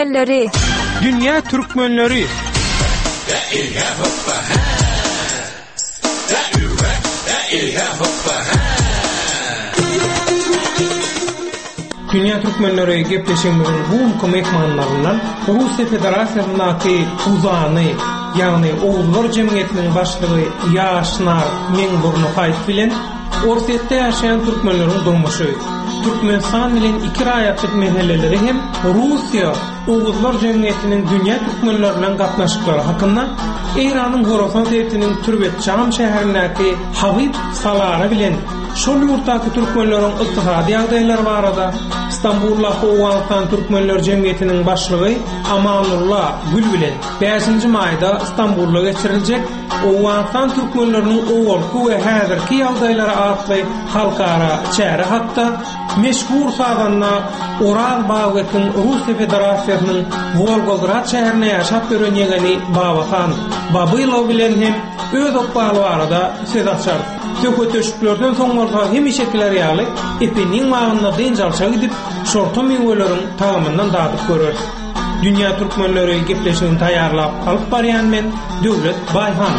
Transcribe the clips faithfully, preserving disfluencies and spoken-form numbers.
Türkmenleri. Dünya Türkmenleri. Dünya Türkmenleri gepleşigimiziň bu mekmanlaryndan Russiýa Federasiýasynyň uzany, ýagny Oğuzlar Jemgyýetiniň başlygy Ýaşnar Meňburnu Haýt bilen Orsetde ýaşaýan türkmenleriň durmuşy, Türkmenistan bilen iki raýatlyk meseleleri hem Russiýa Oğuzlar Jemgyýetiniň dünýä türkmenleri bilen gatnaşyklary hakynda Iranyň Horasan şehriniň Türbetçam şäherindäki Habib Salara bilen şol ýurtdaky türkmenleriň ykdysady ýagdaýlary barada İstanbul'la Hoğanstan Türkmenler Jemgyýetiniň başlygy Amanullah Gül bilen beşinji maýda İstanbul'a geçiriljek Hoğanstan Türkmenleriniň owalky we häzirki ýagdaýlary atly halkara çäre hatda meşhur saganna Ural Baýgetiň Russiýa Federasiýasynyň Volgograd şäherine ýaşap gören ýegeni Babahan Babylow bilen hem öz okbaly barada söz açar. Tökötöşüklerden soň bolsa hem işekler ýaly epiniň magyna dynjalça gidip şorta meňwelerin tagamyndan dadyp görer. Dünya Türkmenleri gepleşigini taýýarlap alyp barýan men Döwlet Baýhan.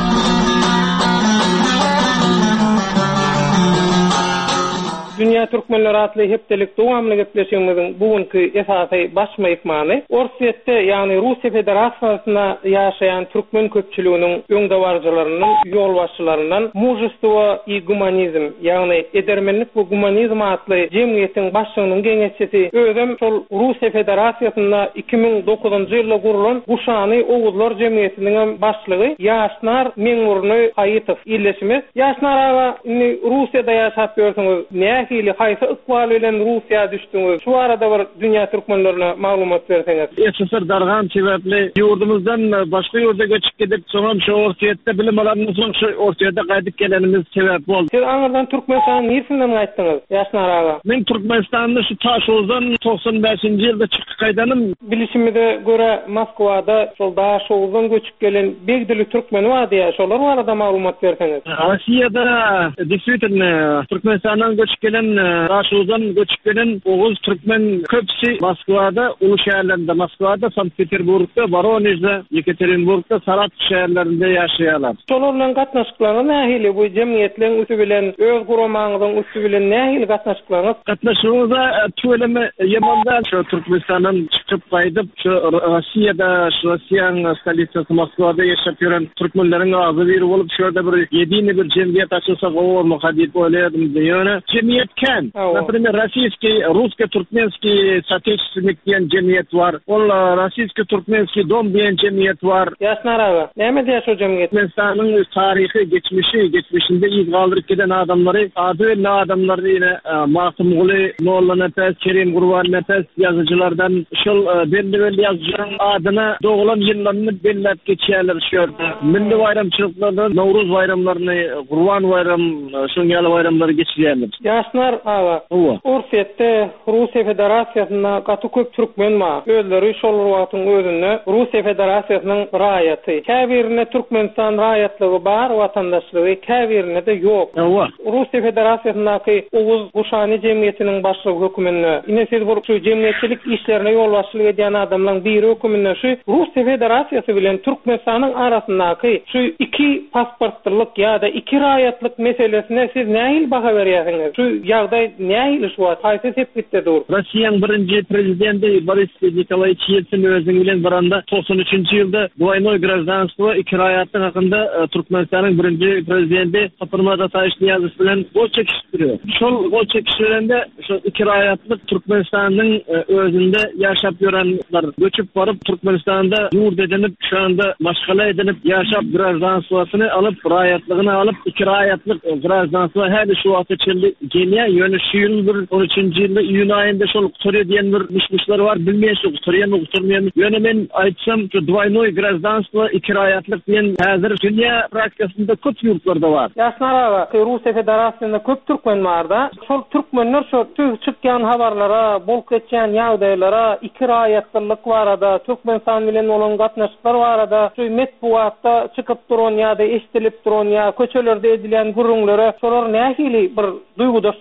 Dünya Türkmenleri atly hepdelik dowamly gepleşigimiziň bugünkü esasy baş mehmany Orsetde ýagny Russiýa Federasiýasyna ýaşaýan türkmen köpçüliginiň öňdewarjylarynyň ýolbaşçylarynyň mujystowa we gumanizm ýagny edermenlik we gumanizm atly jemgyýetiň başlygynyň geňeççisi özüm şol Russiýa Federasiýasyna iki ming dokuzunji ýylda gurulan Guşany Oğuzlar Jemgyýetiniň başlygy Ýaşnar Meňburny Haýtow illeşimi. Ýaşnar aga Russiýada ýaşap ýörsiňiz, nähili haýsy ykbal bilen Russiýa düşdüňiz? Şu arada bir dünýä türkmenlerine maglumat berseňiz. Ýa-da dargan sebäpli ýurdumyzdan başga ýurda göçüp gidip, soňra şu Orsetde bilim alanymyz soň şu Orsetde gaýdyp gelenimiz sebäp boldy. Siz aňyrdan Türkmenistanyň neresinden gaýtdyňyz? Ýaşnar aga. Men Türkmenistanyň şu Taşowdan doksan beşinji ýylda çykyp gaýdanym. Bilişimde göre Moskwada şol Taşowdan göçüp gelen begdili türkmen wady ýa, şolar barada maglumat berseňiz. Rossiýada действительно Türkmenistanyň göçüp gelen Taşowdan göçüp gelen Oğuz türkmen köpsi Moskwada, ulu şäherlerinde, Moskwada, Sankt-Peterburgda, Voronezde, Yekaterinburgda, Saratov şäherlerinde ýaşaýarlar. Şolar bilen gatnaşyklaryň nähili bu jemgyýetleň üstü bilen, öz guramagynyň üstü bilen nähili gatnaşyklaryň? Gatnaşygyňyza töweleme ýemanda şu Türkmenistanyň çykyp gaýdyp, şu Rossiýada, şu Rossiýanyň stoliçasy Moskwada ýaşap ýören türkmenleriň azy biri bolup, şurada bir ýedini bir jemgyýet açylsa bolmaly diýip oýlaýardym diýene. Jemgyýet kan. Например, российский, русско-туркменский соотечественник diýen jemgyýet bar. Ol российский туркменский dom diýen jemgyýet bar. Ýaşnar aga, näme diýär şu jemgyýet? Türkmenistanyň taryhy, geçmişi, geçmişinde iz galdyryp giden adamlary, ady adamlary ýene Mahmudly, Molla Nepes, Kerim Gurban Nepes ýazyjylardan şol belli belli ýazyjylaryň adyna doglan ýyllaryny belläp geçýärler şu ýerde. Milli bayramçylyklardan Nowruz bayramlaryny, Gurban bayram, şoňaly bayramlary geçýärler. Ýaşnar aga, Orsetde Russiýa Federasiýasyna gaty köp türkmen bar. Özleri şol wagtyň özünde Russiýa Federasiýasynyň raýaty. Käbirine Türkmenistan raýatlygy bar, watandaşlygy käbirine de ýok. Russiýa Federasiýasynyňky Oğuz Guşany Jemgyýetiniň başlygy hökümine, ine siz bu şu jemgyýetçilik işlerine ýolbaşçylyk edýän adamlaryň biri hökümine şu Russiýa Federasiýasy bilen Türkmenistanyň arasyndaky şu iki pasportlyk ýa-da iki raýatlyk meselesine siz nähili baha berýärsiňiz? Şu ýagdaý nähili şu wagt haýsy sepetde dur? Rossiýanyň birinji prezidenti Boris Nikolaýevич Yeltsin özüň bilen baranda doksan üçinji ýylda dvoynoy gражданство iki raýatlyk hakynda Türkmenistanyň birinji prezidenti Satyrmat Ataýew ýazyş bilen gol çekişdirýär. Şol gol çekişlerinde şu iki raýatlyk Türkmenistanyň özünde ýaşap ýörenler göçüp baryp Türkmenistanda ýurt edinip, şu anda başgala edinip ýaşap gражданствоsyny alyp, raýatlygyny alyp, iki raýatlyk gражданство häli şu wagtda çeldi gelýär. Ýöne şu ýyl on üçinji ýylda iýun aýynda şol Ukturýa diýen bir mişmişler bar, bilmeýän şu Ukturýany ukturmaýan. Ýöne men aýtsam, şu dvoynoy gражданство iki raýatlyk diýen häzir dünýä praktikasynda köp ýurtlarda bar. Ýaşnar aga, Russiýa Federasiýasyna köp türkmen barda. Şol türkmenler şu çykýan habarlara, bolup geçýän ýagdaýlara, iki raýatlyk barada, Türkmenistan bilen bolan gatnaşyklar barada, şu metbuatda çykyp duran ýa-da eşdilip duran ýa köçelerde edilýän gurrunlara şolar nähili bir duýgudaş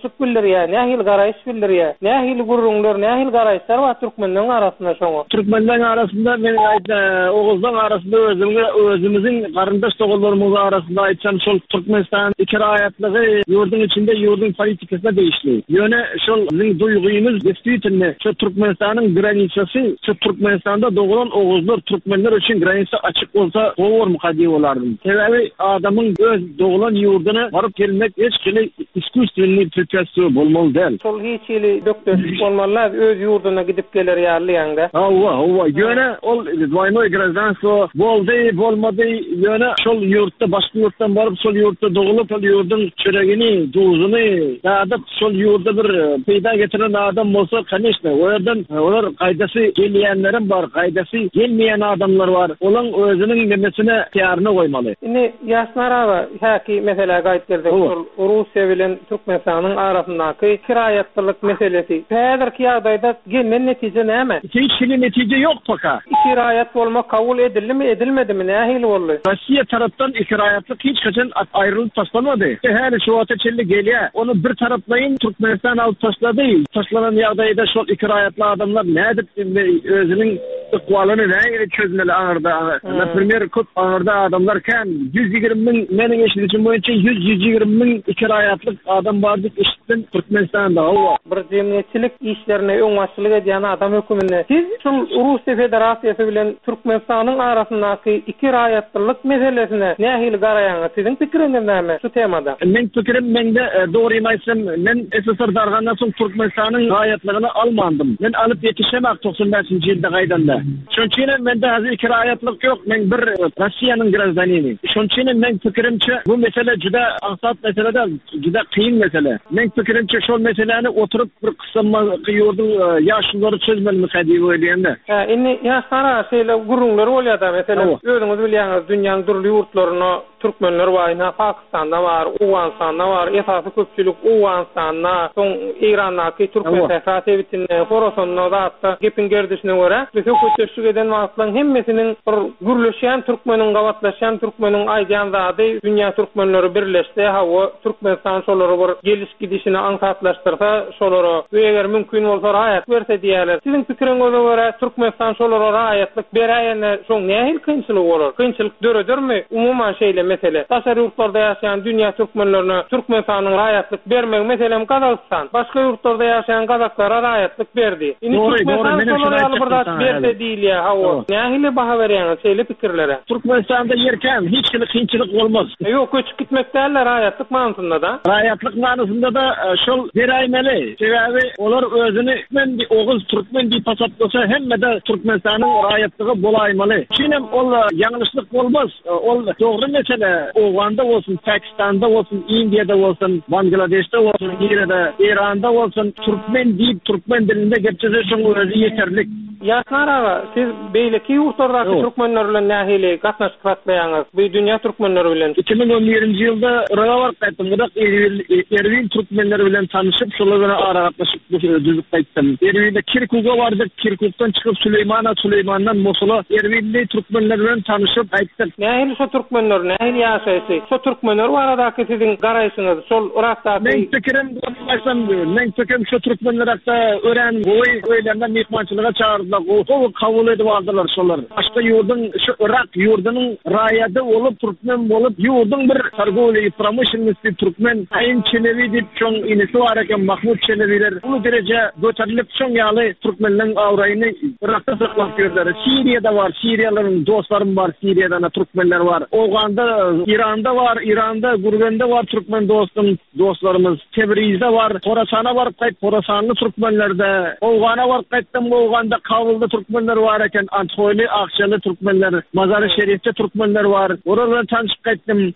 yanlışlyk bildirýär, nähil garaýş bildirýär, nähil gurrunlar, nähil garaýşlar wa türkmenlerin arasynda şoňa. Türkmenlerin arasında men aýda Oğuzlar arasında özüňe özümiziň garyndaş togallarymyz arasında aýtsam şol Türkmenistan iki raýatlygy ýurdun içinde ýurdun politikasyna değişdi. Ýöne şol biziň duýgumyz действительно şu Türkmenistanyň granitsasy, şu Türkmenistanda doğulan Oğuzlar Türkmenler üçin granitsa açyk bolsa gowy muhadi bolardy. Sebebi adamyň öz doğulan ýurduna baryp gelmek hiç kile iskustyny preparatsiýa bolmaly däl. Şol hiç ili dökdörlük bolmaly, öz ýurduna gidip geler ýarlyýanda. Hawa, hawa. Ýöne ol dwaynoy grazdanstvo boldy, bolmady, ýöne şol ýurtda başga ýurtdan baryp şol ýurtda doğulup şol ýurdun çöregini, duzuny, dağıp şol ýurda bir peýda getiren adam bolsa, конечно, oýardan olar gaýdasy gelýänlerim bar, gaýdasy gelmeýän adamlar bar. Olaň özüniň nemesine tiýaryna goýmaly. Indi ýaşnar aga, häki mesele gaýtdyrdy. Şol Russiýa bilen Türkmenistanyň arasyndaky kiraýatlyk meselesi. Häzirki ýagdaýda gelmen netije näme? Hiç şeýle netije ýok paka. Kiraýat bolmak kabul edildimi, edilmedimi, nähili boldy? Rossiýa tarapdan ikiraýatlyk hiç kaçan aýrylyp taşlanmady. Her şu wagtda çelli gelýär. Onu bir taraplayın Türkmenistan alıp taşlady. Taşlanan ýagdaýda şol ikiraýatly adamlar nädip özüniň ykwalyny näýe çözmeli aňyrda. Näprimер, köp aňyrda adamlar kan yüz ýigirme miň meniň eşitdiğim boýunça yüz ýigirme miň ikiraýatlyk adam bar diýip eşitdim Türkmenistanda. Bir jemgyýetçilik işlerine öňbaşçylyk edýän adam höküminde. Siz şol Russiýa Federasiýasy bilen Türkmenistanyň arasyndaky ikiraýatlyk meselesine nähili garaýaňyz? Siziň pikiriňiz näme şu temada? Men pikirim mende dogry aýtsam, men S S R dargandan soň Türkmenistanyň raýatlygyny almandym. Men alyp ýetişemek doksan beşinji ýylda gaýdanda. Şonçine mende hazır ikiraýatlyk ýok. Men bir Rossiýanyň grazdanini. Şonçine men pikirimçe bu mesele juda asat meselede, juda kıyın mesele. Men pikirimçe şol meseleni oturup bir kısamma ýurdun ýaşlary çözmeli hadi öýleýände. Ha, inni ýaşlara şeýle gurrunlar bolýar-da mesele. Özüňiz bilýäňiz, dünýäniň durly ýurtlaryna Türkmenler var, Pakistanda var, Uganistanda var, esasy köpçülik Uganistanda, soň Iranda, Türkmen täsirinde, Horosonda da hatda gepin gerdişine göre, biz köpçülik eden wagtlaryň hemmesiniň bir gürleşýän Türkmeniň gawatlaşýan Türkmeniň aýdýan zady dünýä Türkmenleri birleşdi, hawa Türkmenistan şolary bir geliş gidişini aňsatlaşdyrsa, şolary eger mümkin bolsa raýat berse diýerler. Siziň pikiriňize göre Türkmenistan şolary raýatlyk berýärne şoň nähil kynçylyk bolar? Kynçylyk döredürmi? Umumyň şeýle mesele. Taşary ýurtlarda ýaşaýan dünýä türkmenlerine Türkmenistanyň raýatlyk bermek meselem Kazakistan. Başga ýurtlarda ýaşaýan kazaklara raýatlyk berdi. Indi Türkmenistan şolary birdat berse diýilýär, hawa. Nähili baha berýäňiz şeýle pikirlere? Türkmenistanda ýerken hiç kynçylyk bolmaz. Ýok, köçüp gitmek däller raýatlyk manysynda da. Raýatlyk manysynda da şol beräýmeli. Sebebi olar özüni men bir Oğuz Türkmen diýip tasapdasa hemmede Türkmenistanyň raýatlygy bolaýmaly. Şinem ol ýalňyşlyk bolmaz. Ol dogry mesele. Uganda bolsun, Pakistanda bolsun, Indiýada bolsun, Bangladeşde bolsun, Iranda, Iranda bolsun, Türkmen diýip Türkmen dilinde gepçese şoň özü ýeterlik. Ýaşnar aga, siz beýleki ýurtlardaky türkmenler bilen nähili gatnaşyp gatlaýaňyz? Bu dünýä türkmenleri bilen iki bin on birinji ýylda Rawa gaýtdym, birak Erbil türkmenleri bilen tanyşyp, şolar bilen ara gatnaşyp düzüp gaýtdym. Erbilde Kirkuk'a bardyk, Kirkuk'tan çykyp Süleýmana, Süleýmandan Mosula Erbilli türkmenler bilen tanyşyp gaýtdyk. Nähili şu türkmenler, nähili ýaşaýsy? Şu türkmenler baradaky siziň garaýşyňyz, şol urakdaky? Men pikirim bolmasam, men pikirim şu türkmenler hakda ören goý öýlemde mehmançylyga çağırdylar. O kabul edip aldylar şolar. Başga ýurdun şu Irak ýurdunyň raýady bolup türkmen bolup ýurdun bir targowy pромышленности türkmen Aýyn Çelebi diýip çoň inisi bar eken Mahmud Çelebiler bu derece göterilip çoň ýaly türkmenliň awraýyny Irakda saklap ýörler. Siriýada bar, Siriýalaryň dostlarym bar, Siriýada türkmenler bar. Uganda, İranda var, İranda, Gurganda var türkmen dostum, dostlarımız. Tebrizde var, Horasana var, kayıt Horasanlı Türkmenlerde. Oğana var, kayıttan Oğan'da Kavul'da Türkmenler var eken, Anthoyli, Akçalı Türkmenler, Mazar-ı Şerif'te Türkmenler var. Oralarla tanışıp kayıttım.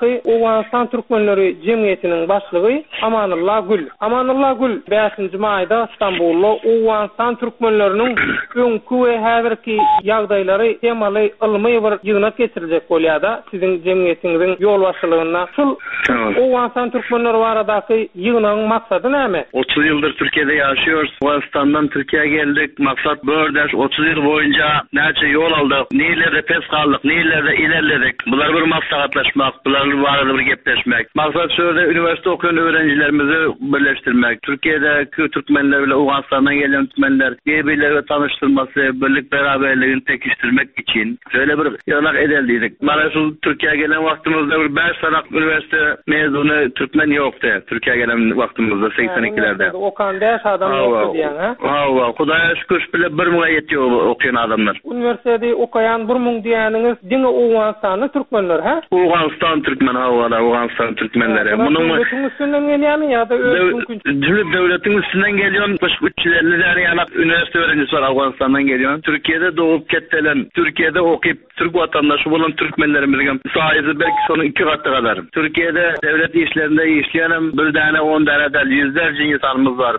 İstanbul'daki Uwanstan Türkmenleri Cemiyeti'nin başlığı Amanullah Gül. Amanullah Gül beşinci mayda İstanbul'da Uwanstan Türkmenlerinin öňkü we häzirki ýagdaýlary temaly ilmi bir ýygynak geçiriljek bolýada sizin cemiyetiňiziň ýol başçylygyna. Şol Uwanstan Türkmenleri baradaky ýygynyň maksady näme? otuz yıldır Türkiye'de yaşıyoruz. Uwanstandan Türkiye'ye geldik. Maksat bördeş otuz yıl boyunca näçe yol aldık. Neylerde pes kaldık, neylerde ilerledik. Bunlar bir maslahatlaşmak, bunlar barada bir gepleşmek. Maksat şöyle üniversite okuyan öğrencilerimizi birleştirmek. Türkiye'deki Türkmenler ile Uwanstandan gelen Türkmenler birbirleriyle tanıştırması, birlik beraberliğini pekiştirmek için şöyle bir yanak edildiydik. Bana şu Türkiye'ye gelen vaktimizde bir beş sanak üniversite mezunu Türkmen yoktu. Türkiye'ye gelen vaktimizde seksen ikilerde. Okan beş adam yoktu diyen ha? Hava, Kudaya şükür bile bir müge yetiyor okuyan adamlar. Üniversitede okuyan bir müge diyeniniz dini Uwanstanlı Türkmenler ha? Uwanstan Türkmen hava, Uwanstan Türkmenleri. Bunun devletin üstünden geliyor ya da öyle mümkün? Devletin üstünden geliyor. üç yüz elli tane yanak üniversite öğrencisi var Afganistan'dan geliyor. Türkiye'de doğup kettelen, Türkiye'de okuyup Türk vatandaşı olan Türkmenlerimizin sayısı belki sonu iki katı kadar. Türkiye'de devlet işlerinde işleyenim bir tane on tane del yüzlerce insanımız var.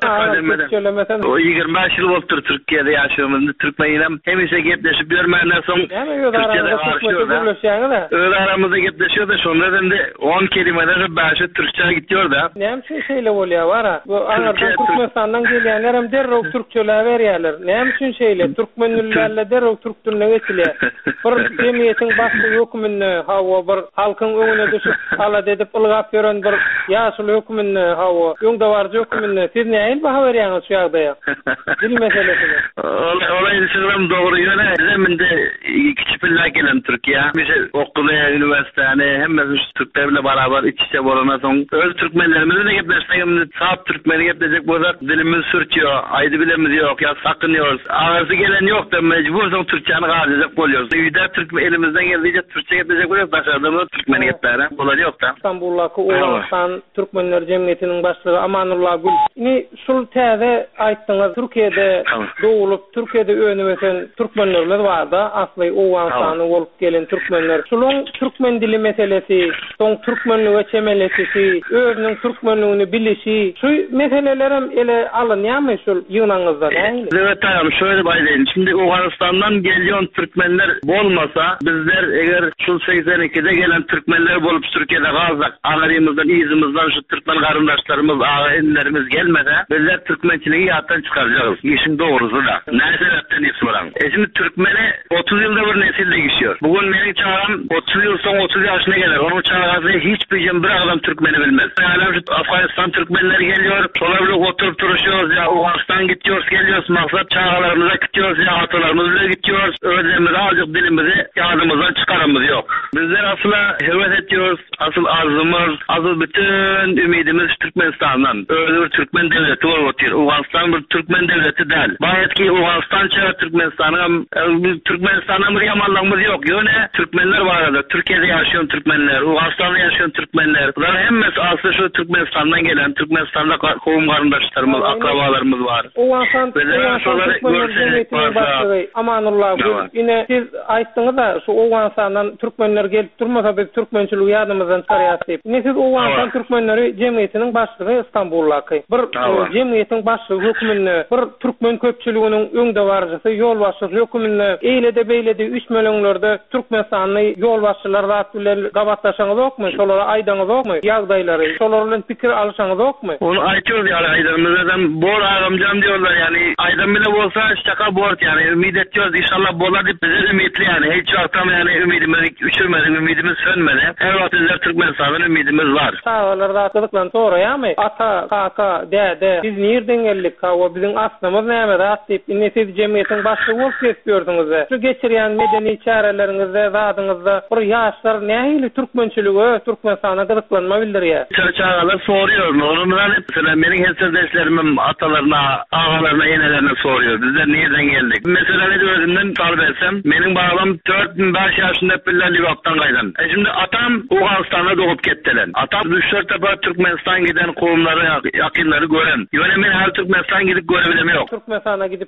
O yirmi beş yıl oldu Türkiye'de yaşıyoruz. Türkmenle hemişe gepleşip görmenden sonra Türkiye'de karşıyoruz. Öyle aramızda gepleşiyor da sonradan da on kelimeler başı Türkçe'ye gidiyor da. Ne için şeyle oluyor var ha? Bu Anadolu Türkmenistan'dan geleyenler hem derrok Türkçe'ler veriyorlar. Ne için şeyle Türkmenlilerle derrok Türk diline geçiliyor. Bir cemiyetin başlı hükümünü hava bir halkın önüne düşüp hala dedip ılgap veren bir yaşlı hükümünü hava. Yonda varcı hükümünü. Siz ne el baha veriyorsunuz şu yağdaya? Dil meselesini. Olay düşünürüm doğru yöne. Zeminde küçük billa gelen Türkiye. Bize okula, üniversite hani hem de Türklerle beraber iç içe bolana son. Öz Türkmenlerimizle de gepleşsek sahip Türkmeni gepleşecek bolsak dilimiz sürtüyor. Aydı bilemiz yok ya sakınıyoruz. Ağzı gelen yok da mecbursun Türkçe'ni gazecek boluyoruz. Üyde Türk elimizden geldiğince Türkçe gepleşecek boluyoruz. Başardığımız Türkmeni gepleşecek. Olay yok da. İstanbul'daki Uwanstan Türkmenler Cemiyeti'nin başlığı Amanullah Gül. Yine şul täze aýtdyňyz Türkiye'de doğulup Türkiye'de öňüňe Türkmenler var da asly Uwanstany bolup gelen Türkmenler. Şolun Türkmen dili meselesi, soň Türkmenlige çemelesi, özüniň Türkmenligini bilişi, şu meselelerim ele alınýarmy şol ýygynaňyzda näme? Evet tamam şöyle baylayın. Şimdi Uganistan'dan gelen Türkmenler bolmasa bizler eğer şu seksen ikide gelen Türkmenler bolup Türkiye'de kalsak, ağrımızdan, izimizden şu Türkmen karındaşlarımız, ağaenlerimiz gelmede bizler Türkmençiliği yattan çıkaracağız. İşin doğrusu da. Ne sebepten hepsi var. E şimdi Türkmeni otuz yılda bir nesil değişiyor. Bugün benim çağım otuz yıl sonra otuz yaşına gelir. Onun çağası hiçbir şey bir adam Türkmeni bilmez. Yani şu Afganistan Türkmenleri geliyor. Şolablık oturup duruşuyoruz ya. Uganistan gidiyoruz geliyoruz. Maksat çağlarımıza gidiyoruz ya. Hatalarımızla gidiyoruz. Öğrenimizi azıcık dilimizi yardımımızdan çıkarımız yok. Bizler aslında heves ediyoruz. Asıl arzumuz, asıl bütün ümidimiz Türkmenistan'dan. Öyle bir Türkmen devleti var otuyor. Uganistan bir Türkmen devleti değil. Bayet ki Uganistan çağı Türkmenistan'ın Türkmenistan'ın bir yamanlığımız yok. Yöne Türkmenler var arada. Türkiye'de yaşayan Türkmenler, Uganistan'da yaşayan Türkmenler. Bunlar hemmesi aslında şu Türkmenistan'dan gelen, Türkmenistan'da kovum karındaşlarımız, akrabalarımız var. Uganistan Türkmenler Cemiyeti'nin başlığı Amanullah Gül. Yine siz aýtdyňyz da şu Uganistan'dan Türkmenler gelip durmasa biz Türkmençilik ýardymymyzdan çykaryat diýip. Ne siz Uganistan Türkmenleri Cemiyeti'nin başlygy İstanbul'daky bir cemiyetiň başlygy hükümünü, bir Türkmen köpçüliginiň öňde barjysy, ýol başçysy hükümünü eýlede beýlede üç milionlerde Türkmenistanyň ýol başçylary zat bilen gabatlaşaňyz okmy? Şolara aýdaňyz okmy? Ýagdaýlary, şolar bilen pikir alşaňyz okmy? Onu aýtýar ýa-da aýdymyzdan bor agamjam diýorlar ýani aýdym bile bolsa şaka bort ýani ümid etýärdi inşallah bolar diýip bize ümitli ýani hiç wagtda ýani ümidimizi üçürmedik, ümidimiz sönmedi. Her wagt bizler Türkmenistanyň ümidimiz var. Sağlar zatlyklykdan sonra ýa-my? Ata, kaka, däde, biz nerden geldik? Hawa biziň aslymyz näme zat diýip indi siz jemgyýetiň başlygy bolup geçýärdiňiz. Şu geçirýän medeni çareleriňizde, zadyňyzda bir ýaşlar nähili türkmençiligi, Türkmenistana gyryklanma bildirýär. Çağalar soruyor. Onlardan mesela benim hemşerilerim atalarına, ağalarına, yenelerine soruyor. Bizler nereden geldik? Mesela ne diyorumdan tarif etsem, benim babam dört beş yaşında piller Livap'tan kaydan. E şimdi atam Uganistan'da doğup kettiler. Atam üç dört defa Türkmenistan giden kovumları, yakınları gören. Yönemin her Türkmenistan gidip görebilemi yok. Türkmenistan'a gidip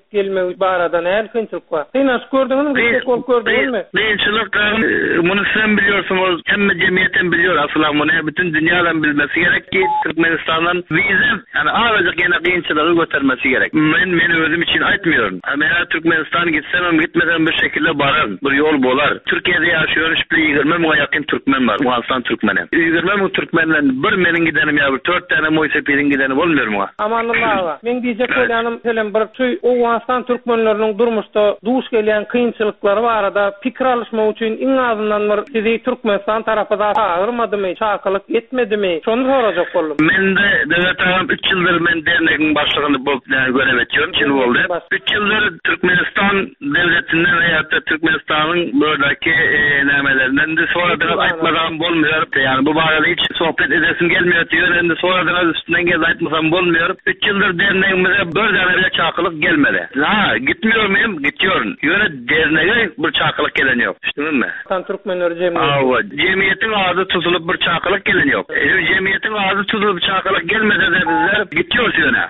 gelme barada näl kynçylyk bar. Synaş gördüňizmi? Geçek bolup gördüňizmi? Kynçylyk muny sen biliyorsunuz, hemme jemiyeten biliyor aslan muny bütün dünýäden bilmesi gerek ki Türkmenistan'dan vize yani azıcık gene kynçylygy götermesi gerek. Men men özüm için aýtmýarum. Ama Türkmenistan gitsem gitmeden bir şekilde bararım. Bir yol bolar. Türkiye'de yaşıyor işte yigirme ming yakın Türkmen var. Afganistan Türkmeni. yigirme ming Türkmenlen bir menin gidenim ya bir dört tane moýsepirin gideni bolmuyor mu? Amanullah. Men diýjek bolýanym helen bir şu Afganistan Türkmenleriniň durmuşda duş gelýän kynçylyklary barada pikir alışmak üçin iň azyndan bir sizi Türkmenistan tarapyda agyrmadymy, çakylyk etmedimi? Şonu sorajak boldum. Men de devlet agam üç ýyldyr men dernegiň başlygyny bolup görev etýärim. Şunu boldy. üç ýyldyr Türkmenistan devletinden veya da Türkmenistan'ın buradaki e, nämelerinden de sonradan aýtmadan bolmuyor. Yani bu barada hiç sohbet edesim gelmiyor diyor. Endi sonradan üstünden gel aýtmasam bolmuyor. üç ýyldyr dernegimize bir däne bile çakylyk gelmedi. Ha, gitmiyor muyum? Gidiyorum. Yöne dernege bir çakylyk gelen yok. Düşündün mü? Tan Türkmenler cemiyeti. Ava, cemiyetin ağzı tutulup bir çakylyk gelen yok. E, cemiyetin ağzı tutulup çakylyk gelmese de bizler gidiyoruz yöne.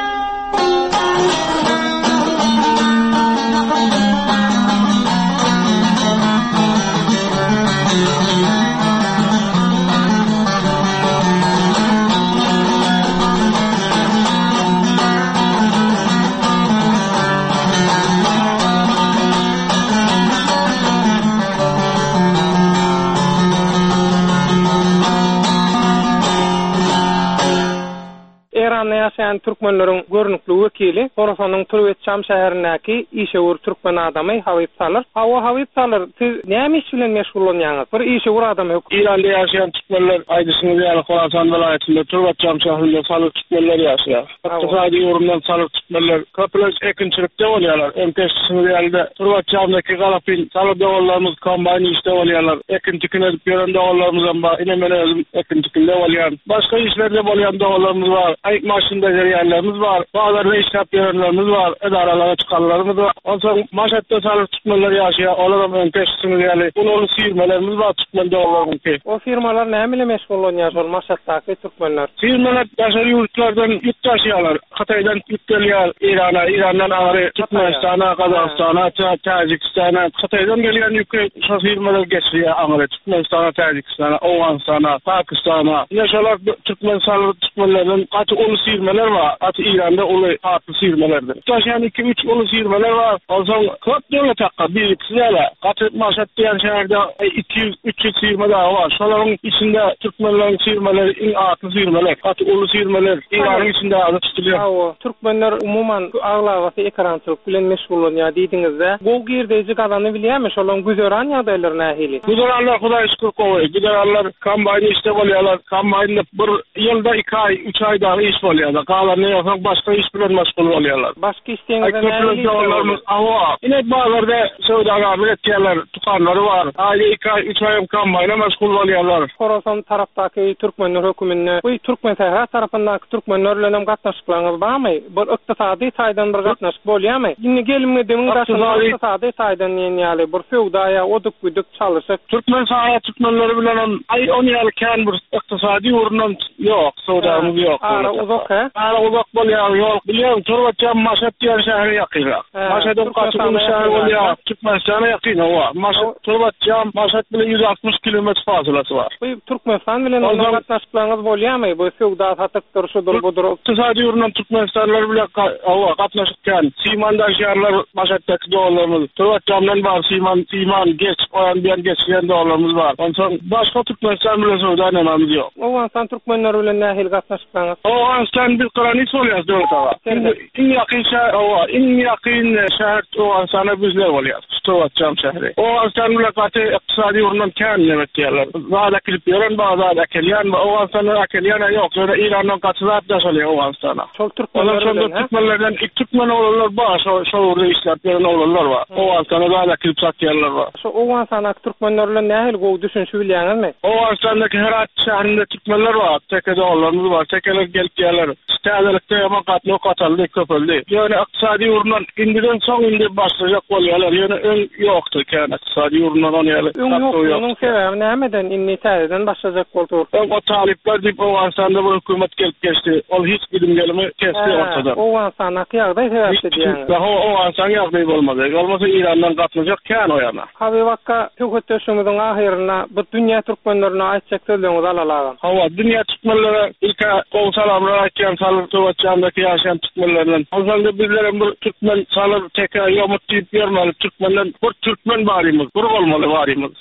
Eran'da yaşayan Türkmenlerin görnükli vekili, Horoson'un Türkçam şäherindäki işewur Türkmen adamy Habib Salar. Hawa Habib Salar, siz näme iş bilen meşgul bolýaňyz? Bir işewur adamy yok. İran'da yaşayan Türkmenler aýdysyny ýaly Horasan welaýetinde Türkçam şäherinde Salar Türkmenler ýaşaýar. Ykdysady ýurumdan Salar Türkmenler köpüler ekinçilikde bolýarlar. Emkeşçilik ýerde Türkçamdaky galapyn Salar dowallarymyz kombaýny işde bolýarlar. Ekinçilikde ýörende dowallarymyzdan bar, ine mene özüm ekinçilikde bolýar. Başga işlerde bolýan dowallarymyz bar. Ayık maşında yerlerimiz var. Bağlarda işlep yerlerimiz var. Edaralara çıkanlarımız var. Ondan maşatta Salar Türkmenler yaşayan. Onların önkeşisini yani. Bunun firmalarımız var Türkmen'de olalım ki. O firmalar näme meşgul bolýar maşattaki Türkmenler? Firmalar yaşar yurtlardan yurt taşıyalar. Hatay'dan yurt geliyor İran'a. İran'dan ağrı Türkmenistan'a, Kazakistan'a, Tacikistan'a. Hatay'dan gelen yükü şu firmalar geçiyor ağrı. Türkmenistan'a, Tacikistan'a, Afganistan'a, Pakistan'a. Yaşarlar Türkmenistan'ın Türkmenlerden atı ulu sirmeler var. Atı İran'da ulu atı sirmelerdir. Taşıyan iki üç ulu sirmeler var. O zaman köp devlet hakkı bir ikisiyle. Katı maşat diyen şehirde iki yüz üç yüz sirme daha var. Şoların içinde Türkmenlerin sirmeleri in atı sirmeler. Atı ulu sirmeler İran'ın içinde adı tutuluyor. Awo, Türkmenler umuman ağlavatı ekrançılık bilen meşgul bolýar diýdiňizde. Bu girdejik adamy bilýärmi? Şolan güzöran ýagdaýlar nähili? Güzöranlar Hudaý şükür gowy. Güzöranlar kombaýny işde bolýarlar. Kombaýnda bir ýylda iki ay, üç ay daha iş bolýar. Galan ne ýoksa başga iş bilen meşgul bolýarlar. Başga işleňizde näme bolýarlar? Awa, ine bazarda söwdagar biletler, tutanlary var. Aýy iki ay, üç ay kombaýna meşgul bolýarlar. Horasan tarapdaky Türkmenler höküminde, bu Türkmen tähät tarapyndaky Türkmenler bilen gatnaşyklaryňyz barmy? Bu ykdysady taýdan bir gatnaşyk bolýarmy? Indi gelimde demin ykdysady taýdan ýaly bir fewdaya odup güdük çalyşyk. Türkmen saýat Türkmenleri bilen ay on ýyl kän bir ykdysady ýurundan ýok, sowdamyz ýok. Ara uzak ha? Ara uzak bolýar, ýok. Bilýän, Türkçam maşat diýen şäheri ýakynrak. Maşatdan gaçyp şäher bolýar. Türkmenistana ýakyn owa. Maşat Türkçam maşat bilen yüz altmış kilometr fasylası var. Bu Türkmenistan bilen gatnaşyklaryňyz bolýarmy? Bu fewdal hatyktır, şudur budur. Ykdysady ýurundan Türkmenistanlar bilen owa gatnaşykdan. Simandan şäherler maşatdaky dowlarymyz. Türkçamdan bar Siman, Siman geç, oýan bilen geçýän dowlarymyz bar. Ondan başga Türkmenistan bilen sowda nämämiz ýok. Owanstan Türkmenler bilen nähil gatnaşyklaryňyz? Owanstan bir graniç bolýar döwletaga. Iň ýakyn şäher, owa, iň ýakyn şäher Owansana bizler bolýar. Türkçam şäheri. Owanstan bilen gaty ykdysady ýurundan kän nämet diýerler. Zada kilip ýören bazada kelýän we Owanstana kelýän ýok. Şöyle İrandan gaçylar daşalýar Owanstana. Şol Türkmenlerden, Türkmenlerden iki Türkmen oğullar bar, şo şowurda işläp beren oğullar bar. Owanstana zada kilip satýarlar bar. Şo Owanstana Türkmenler bilen nähil gowy düşünşi bilýäňizmi? Owanstanaky Herat şäherinde Türkmenler bar. Tekede oğullarymyz bar. Tekeler gelip gelýär. Täzelikde ama katlı katallı köpeldi. Yani iqtisadi urundan indiden soň indi başlayacak bolýarlar. Yani öň ýokdy yani iqtisadi urundan onu ýaly. Öň ýokdugynyň sebebi nämeden indi täzeden başlayacak boldy? O talipler diýip Awganistanda bu hökümet gelip geçdi. Ol hiç bilim gelimi kesdi ortada. Awganistana ýagdaý sebäpli diýär. Daha Awganistana ýagdaý bolmady. Olmasa İrandan gatnaşak kän o ýana. Haby wakka hökümetçimiziň ahyryna bu dünýä türkmenlerine aýtjak sözleňizi alalagan. Hawa dünýä türkmenlere ilka kol salamlar aýtýan salyp towatjandaki ýaşaýan türkmenlerden. Hazırda bizlere bir türkmen salyp tekrar ýomut diýip bermeli. Türkmenler bir türkmen barymyz, bir bolmaly barymyz.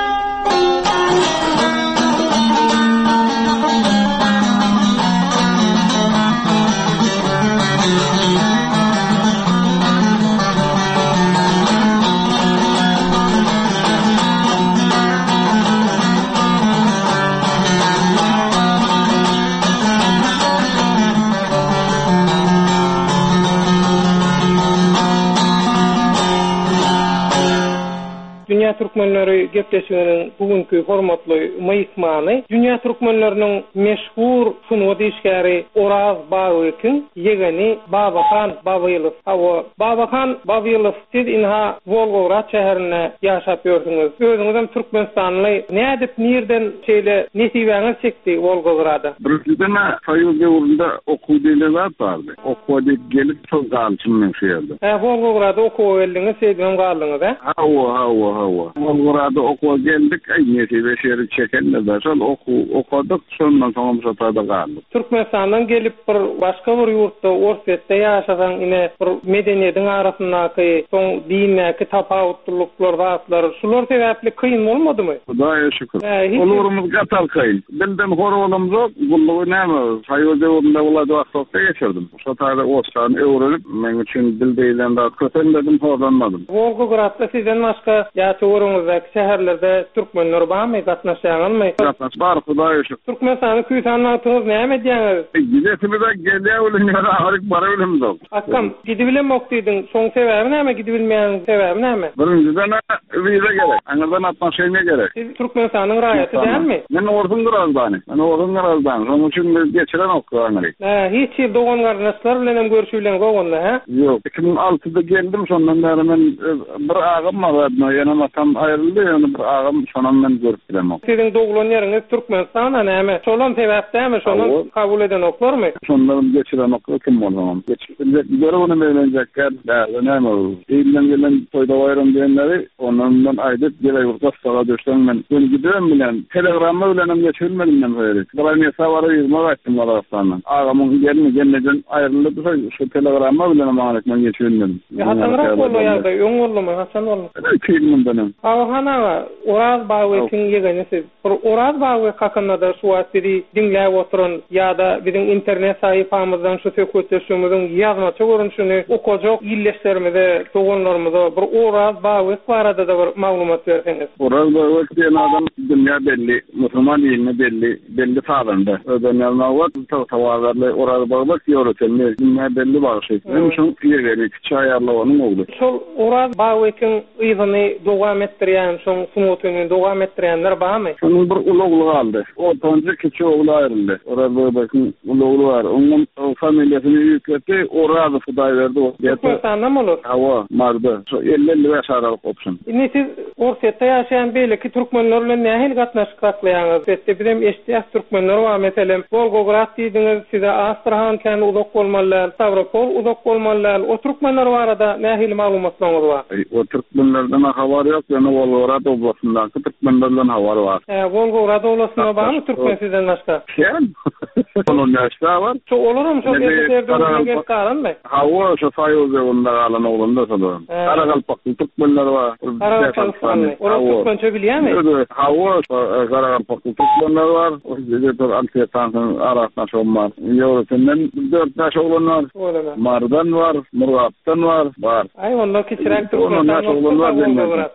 Dünya Türkmenleri gepleşiginiň bugünkü hormatly myhmany Dünya Türkmenleriniň meşhur sunuw diýişgäri Oraz Babaýeň ýegeni Babahan Babaýew. Hawa Babahan Babaýew siz inha Volgograd şäherine ýaşap ýördiňiz. Özüňiz hem Türkmenistanly. Nädip nirden şeýle netibeňiz çekdi Volgograda? Birden Soýuz döwründe okuwdylar bardy. Okuwdy gelip çok galçym men şeýerde. Ha Volgograda okuw geldiňiz, seýdem galdyňyz ha? Hawa hawa hawa. Volgograda okuwa geldik, aýnety we şeýeri çekenler başal oku okudyk, şondan soň şotada galdyk. Türkmenistandan gelip bir başga bir ýurtda orsetde ýaşasan ine bir medeniýetiň arasyndaky soň dinäki tapawutlyklar batlar, şular sebäpli kyn bolmadymy? Hudaýa şükür. Olurumuz gatal kyn. Bildim horolum zok, bullugy näme? Soýuz döwründe bolady wagtda geçirdim. Şotada ostan öwrülip, men üçin bildiýilen de köpendedim, horanmadım. Volgogradda sizden başga ýaşaýarňyzdaky şäherlerde türkmenler barmy, gatnaşýanmy? Gatnaş bar, Hudaýa şükür. Türkmenistanyň küýsanlygyny näme diýäňiz? Gidesinde gelýär ulanýar, aryk bara bilim zok. Akam, gidibilen okdydyň, şoň sebäbi näme, gidibilmeýän sebebi näme? Birinciden vize gerek, aňyrdan atmaşyna gerek. Siz Türkmenistanyň raýaty dälmi? Men Orhun Grazdan, men Orhun Grazdan, şoň üçin geçiren okuýan gerek. Ha, hiç ýerde dogan garnaşlar bilen hem görüşýärler gowanda, ha? Ýok, iki bin altyda geldim, şondan beri men bir agam bar, ýa-ni atam aýryldy, ýa-ni bir agam şonan men görüp bilemem. Siziň doglan ýeriňiz Türkmenistanda näme? Şolan sebäpdämi, şonu kabul eden oklarmy? Şondan geçiren oklar kim bolamam? Geçirip göre onu meýlenjekler, näme? Eýinden gelen toýda bayram diýenleri, ondan aýdyp gele ýurtda sala düşden men gidem bilen telegramma bilen hem geçirmedim men böyle. Galaýmy sawara ýyzmak aýtdym Arabstandan. Agamyň gelme gelmeden aýrylyp şu telegramma bilen maňa men geçirmedim. Hasanrak bolýar ýa-da öň bolmy, Hasan bolmy? Kiýilim bilen. Awhana Oraz Babaýeň ýegenisi. Oraz Babaýeň hakynda şu wagtdy dinläp oturan ýa-da biziň internet saýpamyzdan şu sökütleşmemiň ýazmaça görünüşini okujak ýyllaşlarymyzda, toganlarymyzda bir Oraz Babaýeň barada da bir maglumat berseňiz. Oraz Babaýeň diýen adam dünýä belli, musulman ýylyny belli, belli taýlanda. Ödenler nawat tawagarly Oraz Babaýeň ýöretenler dünýä belli bagşy. Hem şoň ýegeni çaýarlawanyň ogly. Şol Oraz Babaýeň ýygyny dowam etdirýän, şoň sunutyny dowam etdirýänler barmy? Şonuň bir ulugly galdy. O tonjy kiçi ogly aýryldy. Oraz Babaýeň ulugly bar. Onuň familiýasyny ýükletdi, Oraz Hudaý berdi. Türkmenistanda bolar. Hawa, marda. Şo elli ýaş aralyk opşun. Indi siz orsetde ýaşaýan beýleki türkmenler bilen nähili gatnaşyk saklaýaňyz? Setde bilen eşdiýär türkmenler bar, meselem Volgograd diýdiňiz, size Astrahan kän uzak bolmalylar, Stavropol uzak bolmalylar. O türkmenler barada nähili maglumatlaryňyz bar? O türkmenlerden habar ýok, ýa-ni Volgograd oblastyndaky türkmenlerden habar bar. Ha, Volgograd oblastynda barmy türkmen sizden başga? Kän? Onun näşe bar? Şo olaram şo ýerde gel garanmy? Hawa şo Soýuz döwründe galan oglanda şolar. Karagalpakly türkmenler bar. Karagalpakly. Olar türkmençe bilýärmi? Hawa Karagalpakly türkmenler bar. O ýerde Antiýatan arasynda şom bar. Ýöretenden dört näş oglanlar. Mardan bar, Muratdan bar, bar. Ay, onda kiçiräk türkmenler bar. Hawa,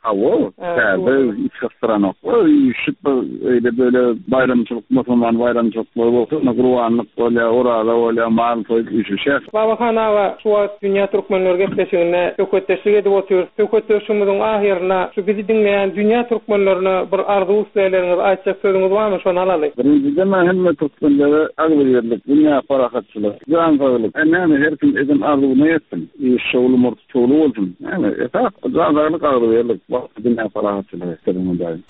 Tabii iskastıran ok. Şıp öyle böyle bayramçılık, Müslüman bayramçılıkları olsa, Kurbanlık böyle, orada öyle mal toy işi şey. Babakan ağa şu dünya Türkmenler gepleşigine ökötdeşlik edip otur. Ökötdeşimizin ahirine şu bizi dinleyen dünya Türkmenlerine bir arzu usleleriniz aytacak sözünüz var mı? Şonu alalım. Birincide ben hem Türkmenlere aglıverlik, dünya parakatçılık, can sağlık. Yani her kim edin arzunu yetsin. Şoğlu murtu çoğulu olsun. Yani etak, can sağlık aglıverlik. Dünya parakatçılık istedim daim.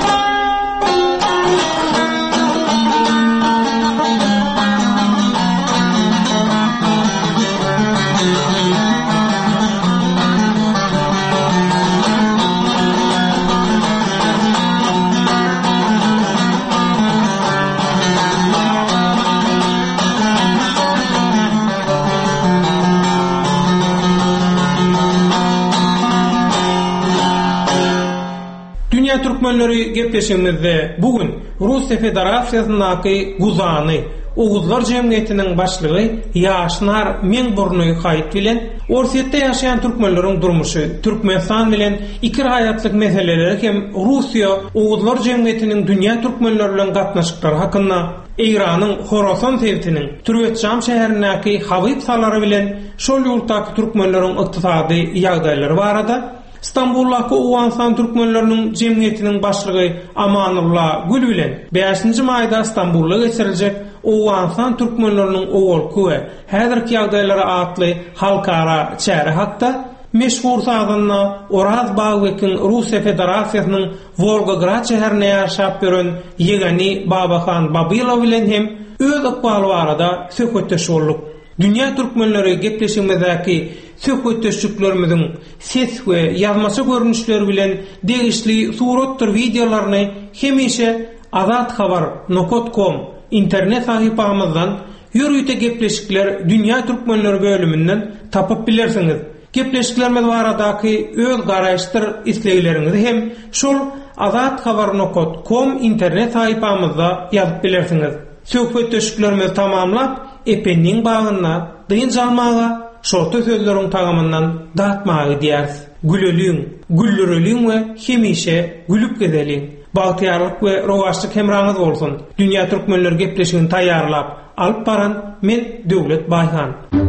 Dünya Türkmenleri gepleşigimizde bugün Russiya Federatsiýasynyň Guzany Uguzlar Jemgyýetiniň başlygy Ýaşnar Meňburnuy haýyt bilen Orsiýetde ýaşaýan türkmenleriň durmuşy, Türkmenistan bilen iki haýatlyk meseleleri hem Russiya Uguzlar Jemgyýetiniň dünýä türkmenleri bilen gatnaşyklary hakynda Iranyň Horasan sewtiniň Türkmenistan şäherindäki hawyp salary bilen şol ýurtdaky türkmenleriň ykdysady ýagdaýlary barada İstanbul'daki Uwanstan Türkmenlerinin Cemiyeti'nin başlığı Amanullah Gül bilen beşinji mayda İstanbul'a geçirilecek Uwanstan Türkmenlerinin oğulku ve häzirki ýagdaýlara atly halkara çäre hakda meşhur sagyna Oraz Bagwekin Russiya Federasiýasynyň Volgograd şäherine ýaşap ýören Yegani Babakan Babilov bilen hem öz ykbaly barada söhbetdeş bolduk. Dünya Türkmenleri gepleşigimizdäki söhbetdeşliklerimizin ses we ýazmaça görnüşleri bilen degişli suratlar, videolaryny hemişe azat habar nokta com internet sahypamyzdan ýürüýte gepleşikler Dünya Türkmenleri bölümünden tapyp bilersiňiz. Gepleşiklerimiz baradaky öz garaşdyr isleýlerinizi hem şol azat habar nokta com internet sahypamyzda ýazyp bilersiňiz. Söhbetdeşiklerimizi tamamlap epenniň bagyna dyn jalmaga şorta sözleriň tagamyndan datmagy diýäris. Gülelüň, güllürelüň we hemişe gülüp gezeliň. Bagtyarlyk we rowaşlyk hemraňyz bolsun. Dünya Türkmenleri gepleşigini taýýarlap alyp baran men Döwlet Baýhan.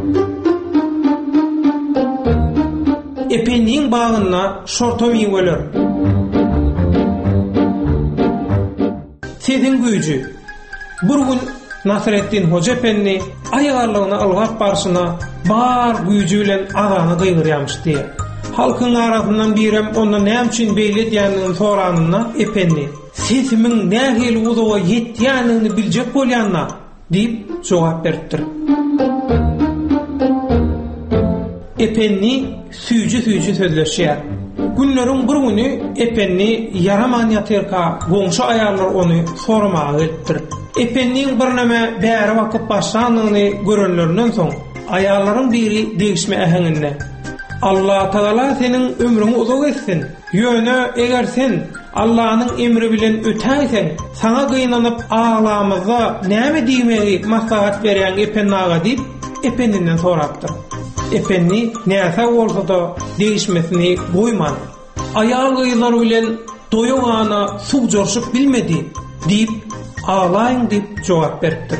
Epenniň bagyna şorta meňweler. Sezin güýji. Bir gün Nasreddin Hoca Efendi aýarlygyny algap barşyna bar güýji bilen agany gyýgyrýarmyş diýe. Halkyň arasyndan birem onda näme üçin beýle diýendigini soranyna Efendi "Sesiň nähili uzawa ýetýändigini biljek bolýanna" diýip jogap beripdir. Efendi süýji-süýji sözleşýär. Günleriň bir güni Efendi yaraman ýatyrka goňşy aýarlar ony sormagy gelipdir. Efendiň bir näme bäri wakyp başlandygyny görenlerinden soň aýarlaryň biri degişme äheňinde Allah Taala seniň ömrüňi uzak etsin. Ýöne eger sen Allah'nyň emri bilen ötäýsen, sana gynanyp ağlamyza näme diýmegi maslahat berýän Efendi aga diýip Efendinden sorapdyr. Efendi näse bolsa-da degişmesini goýmady. Aýal gyýlar bilen doýugana suw jorşup bilmedi diýip ağlayın deyip cevap beripdir.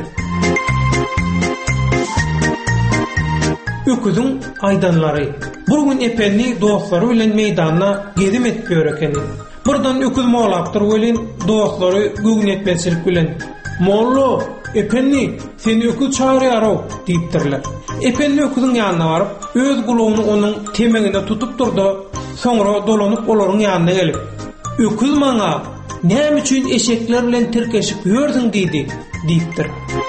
Öküzün aydanlary. Bir gün Efendi dostlary bilen meýdana gezip etýär ekeni. Birden öküz moğlapdyr bilen dostlary gögün etmesilik bilen "Mollo, Efendi, seni öküz çağırýar" diýipdirler. Efendi öküzüň ýanyna baryp, öz gulagyny onuň temeginde tutup durdy. Soňra dolanyp olaryň ýanyna gelip "Öküz maňa näme üçin eşekler bilen tirkeşip ýördiň" diýdi, diýipdir.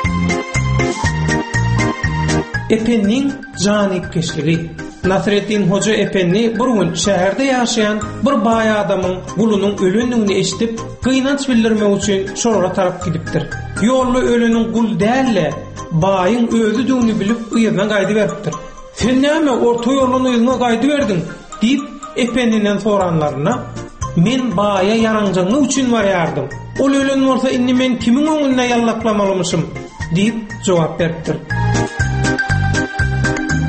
Efendiň janipkeşligi. Nasreddin Hoca Efendi bir gün şäherde ýaşaýan bir baý adamyň gulunyň ölendigini eşitip, gynanç bildirmek üçin şolara tarap gidipdir. Ýolda öleniň gul dälle, baýyň özü döňü bilip ýerine gaýdy beripdir. "Sen näme orta ýolun ýerine gaýdy berdiň?" diýip Efendinden soranlaryna "Men baýa ýaraňjaňyk üçin barýardım. Ol ölen bolsa indi men kimiň öňünde ýallaklamalymyşym?" diýip jogap beripdir.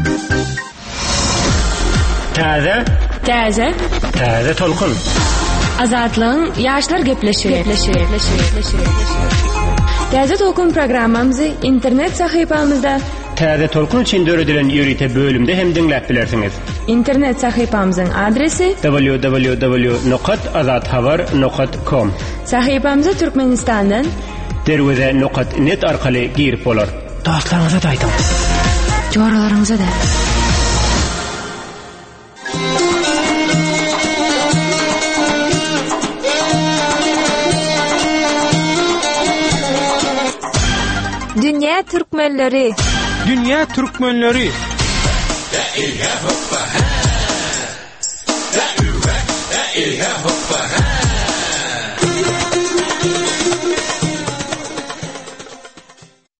Täze, täze, täze tolkun. Azatlığın Yaşlar Gepleşir. Gepleşir. Täze Tolkun programmamızı internet sayfamızda Täze Tolkun için döredilen ýörite bölümde hem dinläp bilersiniz. İnternet sayfamızın adresi w w w nokta azathabar nokta com. Sayfamıza Türkmenistan'dan derwede nokta net arkaly girip bolar. Dostlarınıza da aytın. Joralarınıza da. Dünya Türkmenleri. Dünya Türkmenleri. La ilaha